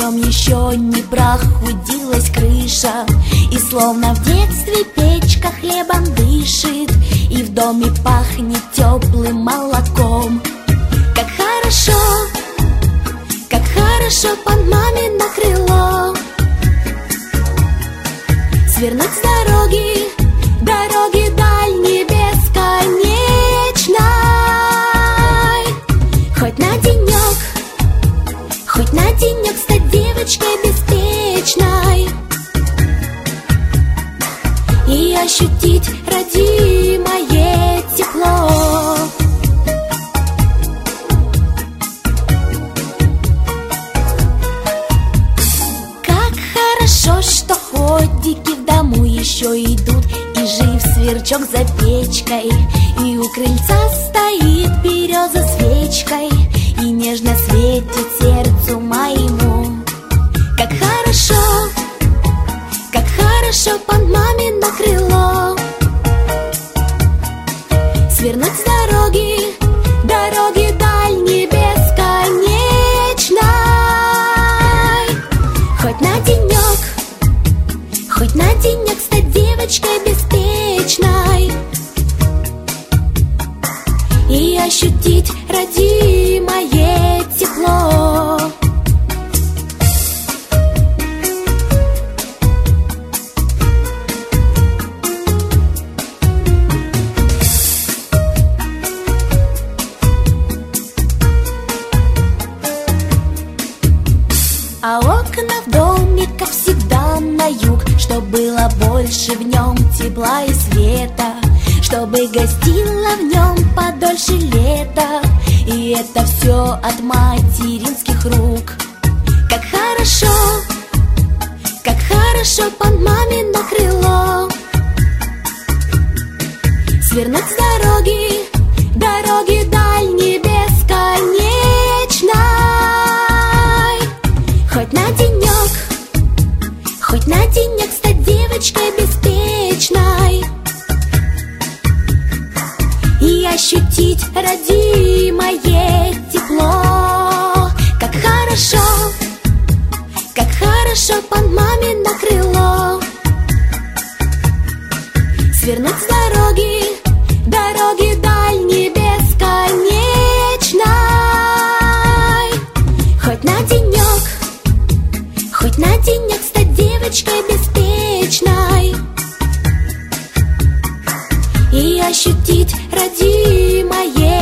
нем еще не прохудилась крыша, и словно в детстве печка хлебом дышит, и в доме пахнет теплым молоком. Как хорошо под мамино крыло свернуть с дороги дальней бесконечной. Хоть на денек стать девочкой беспечной и ощутить родимое тепло. Как хорошо, что ходики в дому еще идут, и жив сверчок за печкой, и у крыльца стоит береза свечкой, и нежно светит сердцу моему. Как хорошо под мамино крыло свернуть с дороги дальней бесконечной. Хоть на денек стать девочкой беспечной и ощутить родимое тепло. А окна в доме, как всегда, на юг, чтоб было больше в нем тепла и света, чтобы гостила в нем подольше лета. И это все от материнских рук. Как хорошо под мамино крыло свернуть с дороги дальней бесконечной. Хоть на денек стать девочкой беспечной и ощутить родимое тепло. Как хорошо под мамино крыло свернуть с дороги дальней бесконечной. Хоть на денек стать девочкой беспечной и ощутить родимое